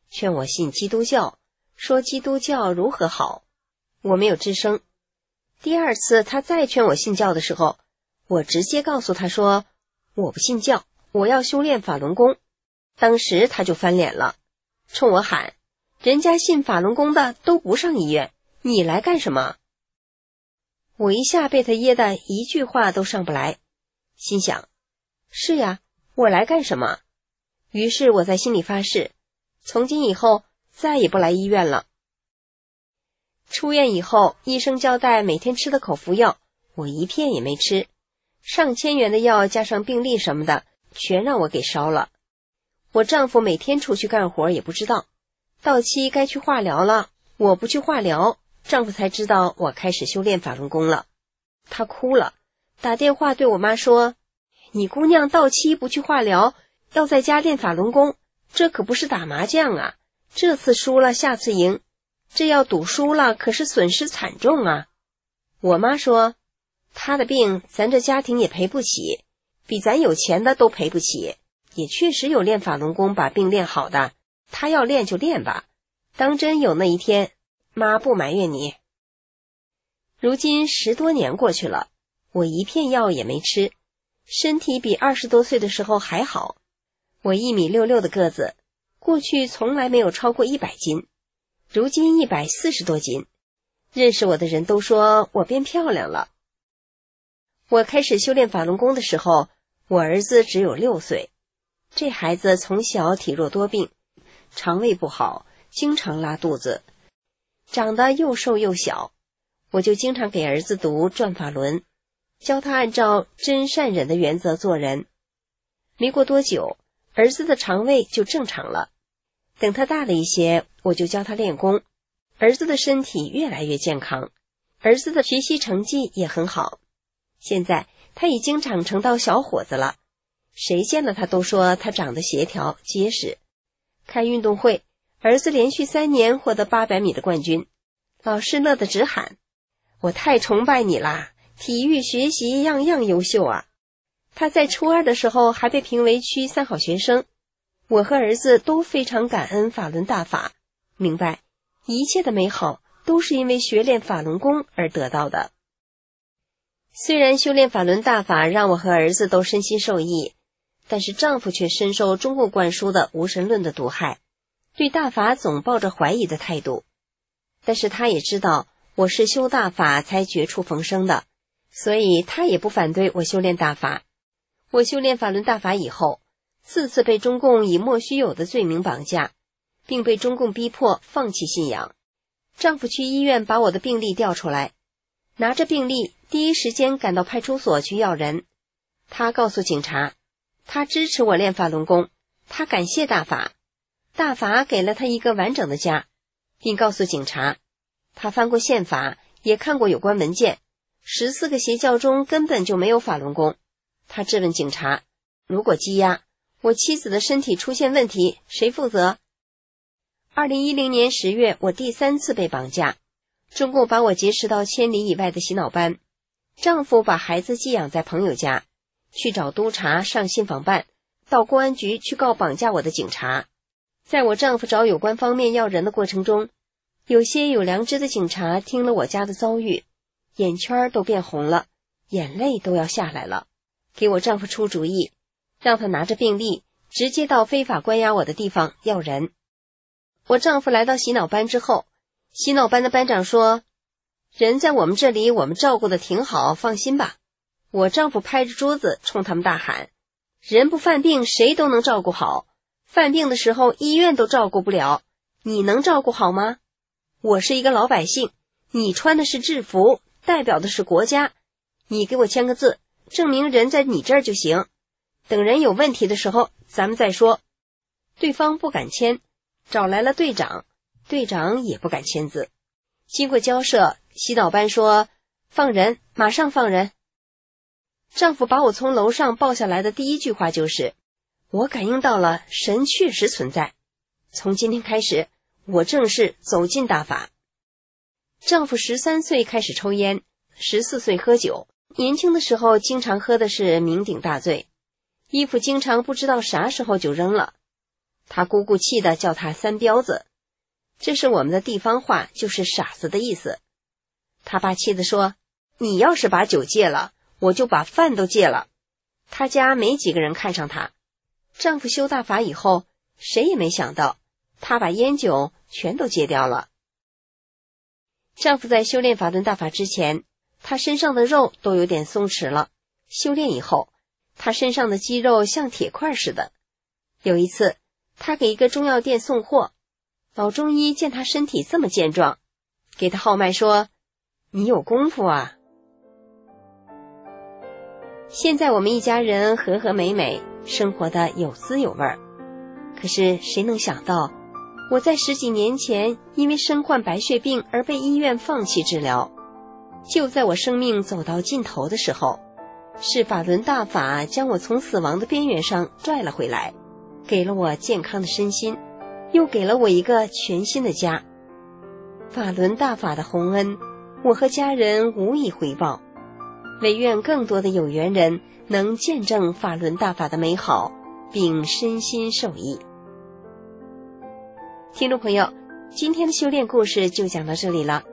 劝我信基督教，说基督教如何好，我没有吱声。第二次他再劝我信教的时候，我直接告诉他说，我不信教，我要修炼法轮功。当时他就翻脸了，冲我喊，人家信法轮功的都不上医院，你来干什么？我一下被他噎得一句话都上不来，心想，是呀，我来干什么？于是我在心里发誓，从今以后再也不来医院了。出院以后，医生交代每天吃的口服药，我一片也没吃，上千元的药加上病历什么的，全让我给烧了。我丈夫每天出去干活也不知道，到期该去化疗了，我不去化疗，丈夫才知道我开始修炼法轮功了。他哭了，打电话对我妈说，你姑娘到期不去化疗，要在家练法轮功，这可不是打麻将啊，这次输了下次赢，这要赌输了可是损失惨重啊。我妈说，她的病咱这家庭也赔不起，比咱有钱的都赔不起，也确实有练法轮功把病练好的，她要练就练吧，当真有那一天，妈不埋怨你。如今十多年过去了，我一片药也没吃，身体比二十多岁的时候还好。我一米六六的个子，过去从来没有超过一百斤，如今一百四十多斤。认识我的人都说我变漂亮了。我开始修炼法轮功的时候，我儿子只有六岁。这孩子从小体弱多病，肠胃不好，经常拉肚子，长得又瘦又小。我就经常给儿子读转法轮，教他按照真善忍的原则做人。没过多久，儿子的肠胃就正常了。等他大了一些，我就教他练功，儿子的身体越来越健康，儿子的学习成绩也很好。现在他已经长成到小伙子了，谁见了他都说他长得协调结实。开运动会，儿子连续三年获得八百米的冠军，老师乐得直喊，我太崇拜你啦，体育学习样样优秀啊。他在初二的时候还被评为区三好学生。我和儿子都非常感恩法轮大法，明白一切的美好都是因为学练法轮功而得到的。虽然修炼法轮大法让我和儿子都身心受益，但是丈夫却深受中共灌输的无神论的毒害，对大法总抱着怀疑的态度。但是他也知道我是修大法才绝处逢生的，所以他也不反对我修炼大法。我修炼法轮大法以后，四次被中共以莫须有的罪名绑架，并被中共逼迫放弃信仰。丈夫去医院把我的病历调出来，拿着病历第一时间赶到派出所去要人。他告诉警察，他支持我练法轮功，他感谢大法，大法给了他一个完整的家，并告诉警察，他翻过宪法，也看过有关文件，十四个邪教中根本就没有法轮功。他质问警察，如果羁押，我妻子的身体出现问题，谁负责？二零一零年十月，我第三次被绑架，中共把我劫持到千里以外的洗脑班，丈夫把孩子寄养在朋友家，去找督察上信访办，到公安局去告绑架我的警察。在我丈夫找有关方面要人的过程中，有些有良知的警察听了我家的遭遇，眼圈都变红了，眼泪都要下来了，给我丈夫出主意，让他拿着病历直接到非法关押我的地方要人。我丈夫来到洗脑班之后，洗脑班的班长说，人在我们这里我们照顾得挺好，放心吧。我丈夫拍着桌子冲他们大喊，人不犯病谁都能照顾好，犯病的时候医院都照顾不了，你能照顾好吗？我是一个老百姓，你穿的是制服，代表的是国家，你给我签个字，证明人在你这儿就行，等人有问题的时候咱们再说。对方不敢签，找来了队长，队长也不敢签字。经过交涉，洗脑班说放人，马上放人。丈夫把我从楼上抱下来的第一句话就是，我感应到了神确实存在，从今天开始我正式走进大法。丈夫十三岁开始抽烟，十四岁喝酒，年轻的时候经常喝的是酩酊大醉，衣服经常不知道啥时候就扔了。 他姑姑气得叫他三彪子，这是我们的地方话，就是傻子的意思。他爸气地说，你要是把酒戒了，我就把饭都戒了。他家没几个人看上他，丈夫修大法以后，谁也没想到他把烟酒全都戒掉了。丈夫在修炼法轮大法之前，他身上的肉都有点松弛了，修炼以后，他身上的肌肉像铁块似的。有一次，他给一个中药店送货，老中医见他身体这么健壮，给他号脉说，你有功夫啊。现在我们一家人和和美美，生活的有滋有味儿。可是谁能想到，我在十几年前因为身患白血病而被医院放弃治疗，就在我生命走到尽头的时候，是法轮大法将我从死亡的边缘上拽了回来，给了我健康的身心，又给了我一个全新的家。法轮大法的洪恩，我和家人无以回报，唯愿更多的有缘人能见证法轮大法的美好，并身心受益。听众朋友，今天的修炼故事就讲到这里了。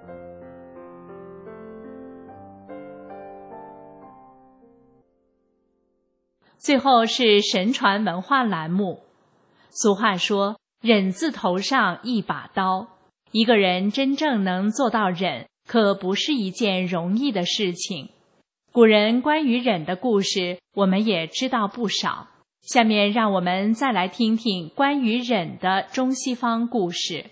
最后是神传文化栏目。俗话说，忍字头上一把刀。一个人真正能做到忍，可不是一件容易的事情。古人关于忍的故事，我们也知道不少。下面让我们再来听听关于忍的中西方故事。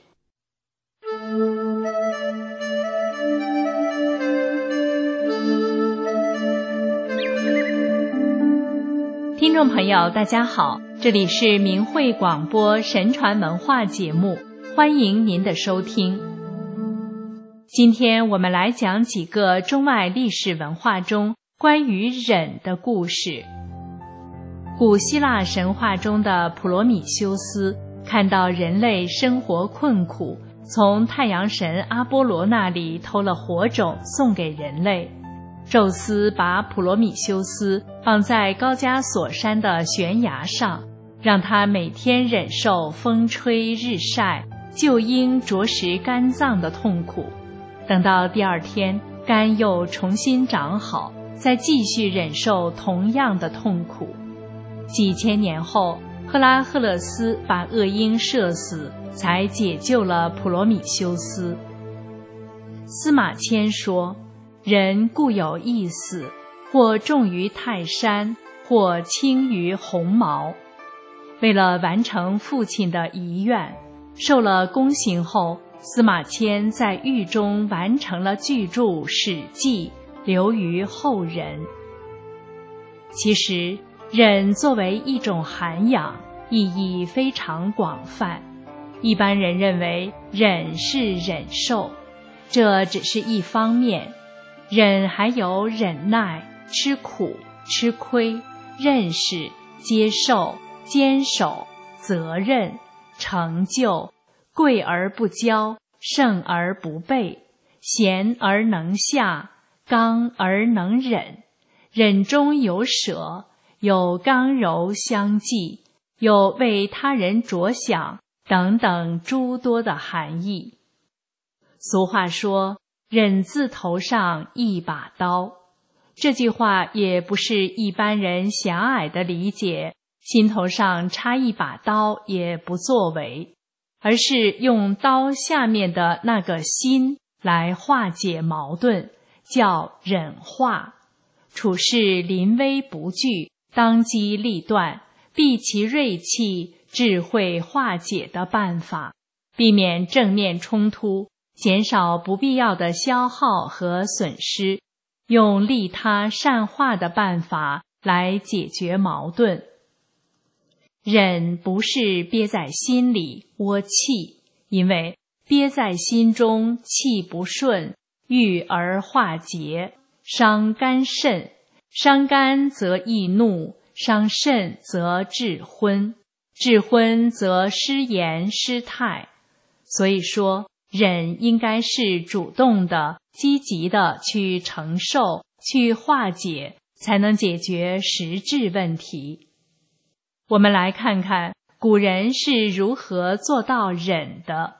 听众朋友，大家好，这里是明慧广播神传文化节目，欢迎您的收听。今天我们来讲几个中外历史文化中关于忍的故事。古希腊神话中的普罗米修斯看到人类生活困苦，从太阳神阿波罗那里偷了火种送给人类。宙斯把普罗米修斯放在高加索山的悬崖上，让他每天忍受风吹日晒、就因着实肝脏的痛苦。等到第二天肝又重新长好，再继续忍受同样的痛苦。几千年后，赫拉赫勒斯把恶鹰射死，才解救了普罗米修斯。司马迁说，人固有一死，或重于泰山，或轻于鸿毛。为了完成父亲的遗愿，受了宫刑后，司马迁在狱中完成了巨著《史记》，留于后人。其实忍作为一种涵养，意义非常广泛。一般人认为忍是忍受，这只是一方面。忍还有忍耐、吃苦、吃亏、认识、接受、坚守、责任、成就、贵而不骄、胜而不悖、贤而能下、刚而能忍。忍中有舍，有刚柔相济，有为他人着想等等诸多的含义。俗话说，忍字头上一把刀，这句话也不是一般人狭隘的理解，心头上插一把刀也不作为，而是用刀下面的那个心来化解矛盾，叫忍化。处事临危不惧，当机立断，避其锐气，智慧化解的办法，避免正面冲突，减少不必要的消耗和损失，用利他善化的办法来解决矛盾。忍不是憋在心里窝气，因为憋在心中气不顺，郁而化结，伤肝肾，伤肝则易怒，伤肾则致昏，致昏则失言失态。所以说，忍应该是主动的、积极的去承受、去化解，才能解决实质问题。我们来看看古人是如何做到忍的。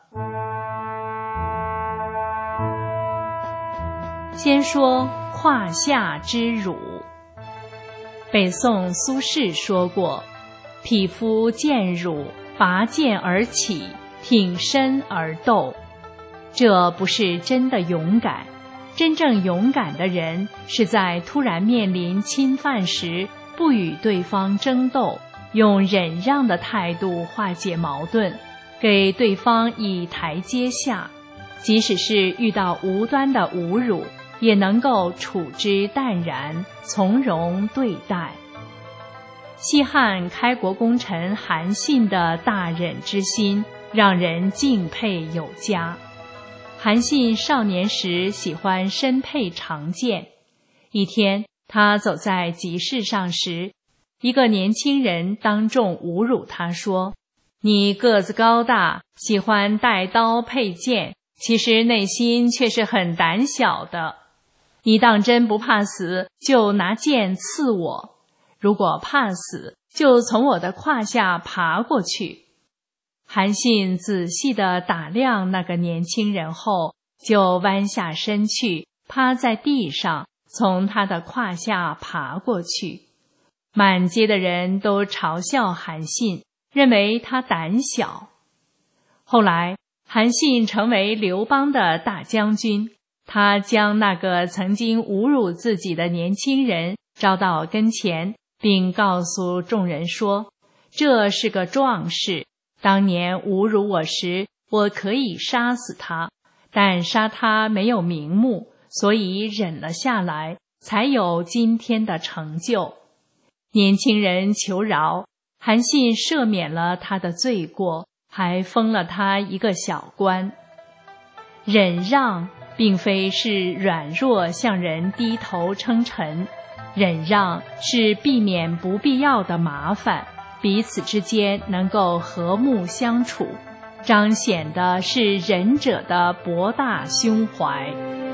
先说胯下之辱。北宋苏轼说过：匹夫见辱，拔剑而起，挺身而斗。这不是真的勇敢，真正勇敢的人是在突然面临侵犯时，不与对方争斗，用忍让的态度化解矛盾，给对方以台阶下，即使是遇到无端的侮辱，也能够处之淡然，从容对待。西汉开国功臣韩信的大忍之心，让人敬佩有加。韩信少年时喜欢身佩长剑，一天他走在集市上时，一个年轻人当众侮辱他说：你个子高大，喜欢带刀佩剑，其实内心却是很胆小的。你当真不怕死，就拿剑刺我；如果怕死，就从我的胯下爬过去。韩信仔细地打量那个年轻人后，就弯下身去，趴在地上，从他的胯下爬过去。满街的人都嘲笑韩信，认为他胆小。后来，韩信成为刘邦的大将军，他将那个曾经侮辱自己的年轻人招到跟前，并告诉众人说：这是个壮士，当年侮辱我时，我可以杀死他，但杀他没有名目，所以忍了下来，才有今天的成就。年轻人求饶，韩信赦免了他的罪过，还封了他一个小官。忍让并非是软弱向人低头称臣，忍让是避免不必要的麻烦，彼此之间能够和睦相处，彰显的是仁者的博大胸怀。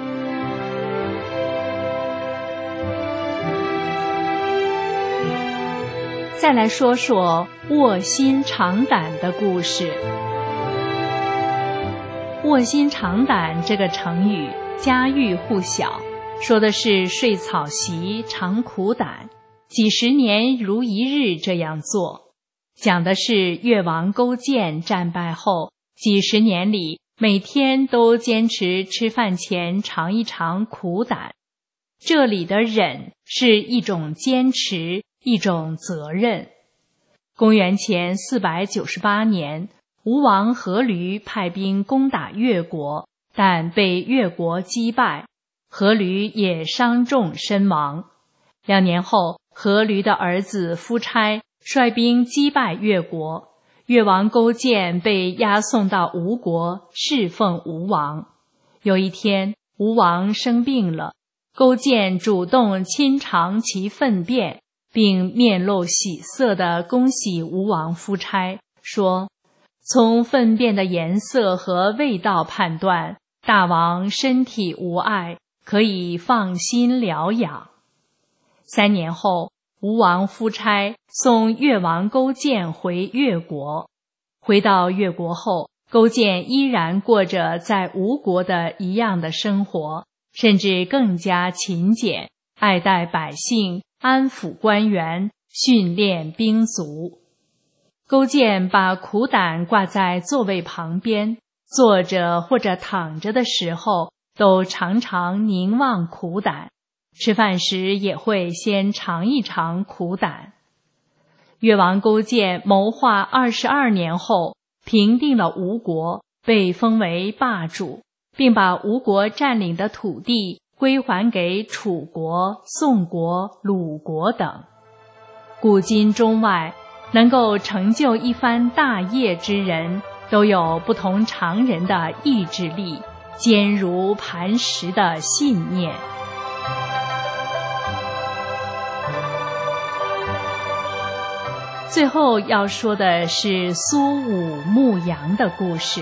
再来说说卧薪尝胆的故事。卧薪尝胆这个成语家喻户晓，说的是睡草席尝苦胆，几十年如一日这样做。讲的是越王勾践战败后，几十年里每天都坚持吃饭前尝一尝苦胆。这里的忍是一种坚持，一种责任。公元前四百九十八年，吴王阖闾派兵攻打越国，但被越国击败，阖闾也伤重身亡。两年后，阖闾的儿子夫差率兵击败越国，越王勾践被押送到吴国侍奉吴王。有一天，吴王生病了，勾践主动亲尝其粪便，并面露喜色地恭喜吴王夫差，说：从粪便的颜色和味道判断，大王身体无碍，可以放心疗养。三年后，吴王夫差送越王勾践回越国。回到越国后，勾践依然过着在吴国的一样的生活，甚至更加勤俭，爱戴百姓，安抚官员，训练兵卒。勾践把苦胆挂在座位旁边，坐着或者躺着的时候，都常常凝望苦胆，吃饭时也会先尝一尝苦胆。越王勾践谋划二十二年后，平定了吴国，被封为霸主，并把吴国占领的土地归还给楚国、宋国、鲁国等。古今中外，能够成就一番大业之人，都有不同常人的意志力，坚如磐石的信念。最后要说的是苏武牧羊的故事。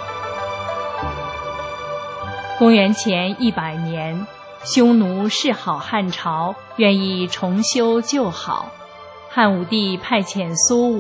公元前一百年，匈奴示好汉朝，愿意重修旧好。汉武帝派遣苏武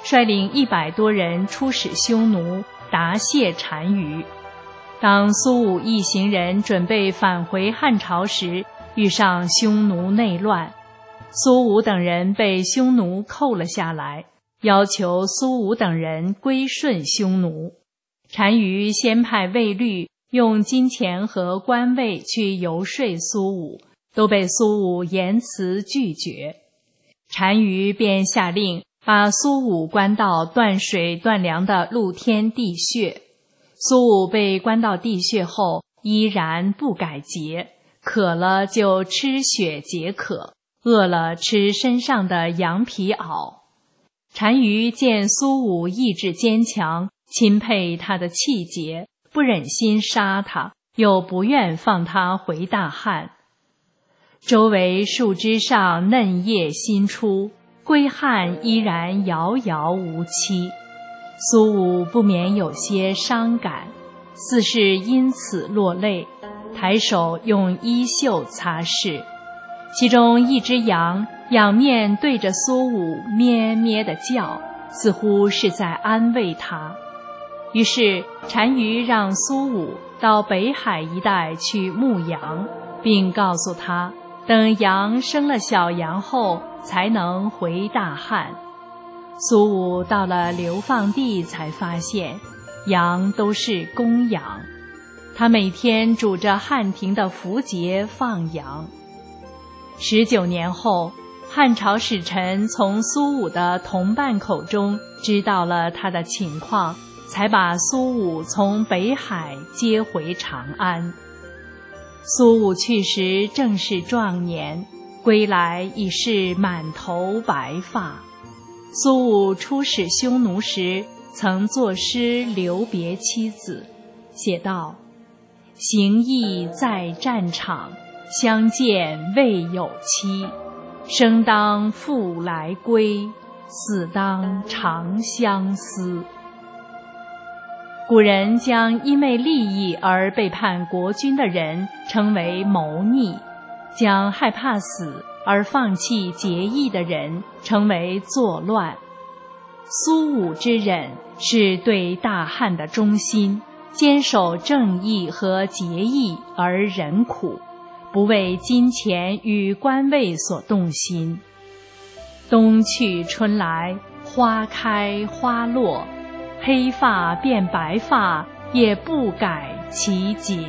率领一百多人出使匈奴，答谢单于。当苏武一行人准备返回汉朝时，遇上匈奴内乱，苏武等人被匈奴扣了下来，要求苏武等人归顺匈奴。单于先派卫律用金钱和官位去游说苏武，都被苏武严词拒绝。单于便下令把苏武关到断水断粮的露天地穴。苏武被关到地穴后，依然不改节，渴了就吃血解渴，饿了吃身上的羊皮袄。单于见苏武意志坚强，钦佩他的气节，不忍心杀他，又不愿放他回大汉。周围树枝上嫩叶新出，归汉依然遥遥无期。苏武不免有些伤感，似是因此落泪，抬手用衣袖擦拭。其中一只羊仰面对着苏武咩咩地叫，似乎是在安慰他。于是单于让苏武到北海一带去牧羊，并告诉他，等羊生了小羊后才能回大汉。苏武到了流放地才发现，羊都是公羊。他每天拄着汉庭的符节放羊。十九年后，汉朝使臣从苏武的同伴口中知道了他的情况，才把苏武从北海接回长安。苏武去时正是壮年，归来已是满头白发。苏武出使匈奴时，曾作诗留别妻子，写道：行役在战场，相见未有期。生当复来归，死当长相思。古人将因为利益而背叛国君的人称为谋逆，将害怕死而放弃节义的人称为作乱。苏武之忍是对大汉的忠心，坚守正义和节义而忍苦，不为金钱与官位所动心。冬去春来，花开花落，黑发变白发，也不改其节。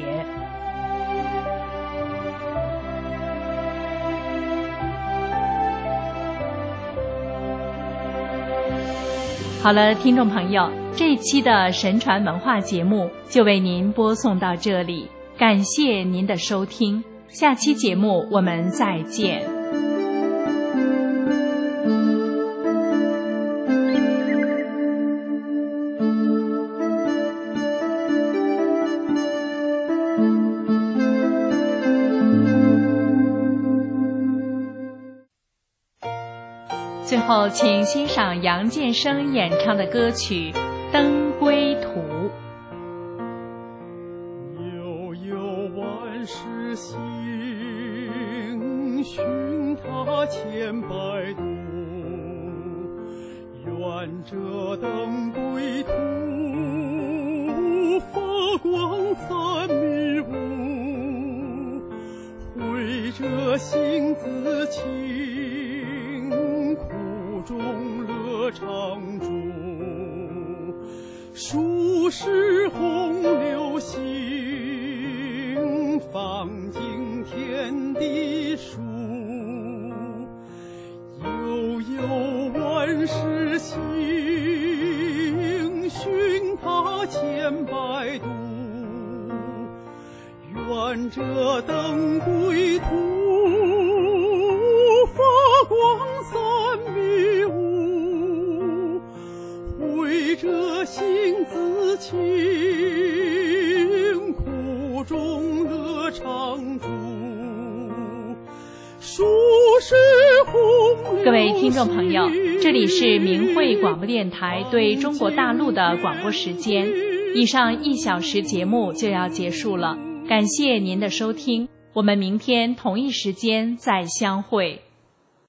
好了，听众朋友，这期的神传文化节目就为您播送到这里，感谢您的收听，下期节目我们再见。最后请欣赏杨建生演唱的歌曲《登归途》。 悠悠万世行，寻他千百度，愿这登归途，发光三米五，绘者心自清，中乐常驻，数十洪流行，放尽天地数。悠悠万世行，寻他千百度，愿这登归途，发光三米五，绘者心自清，苦中乐常驻，数十洪流。 各位听众朋友，这里是明慧广播电台对中国大陆的广播时间，以上一小时节目就要结束了，感谢您的收听，我们明天同一时间再相会。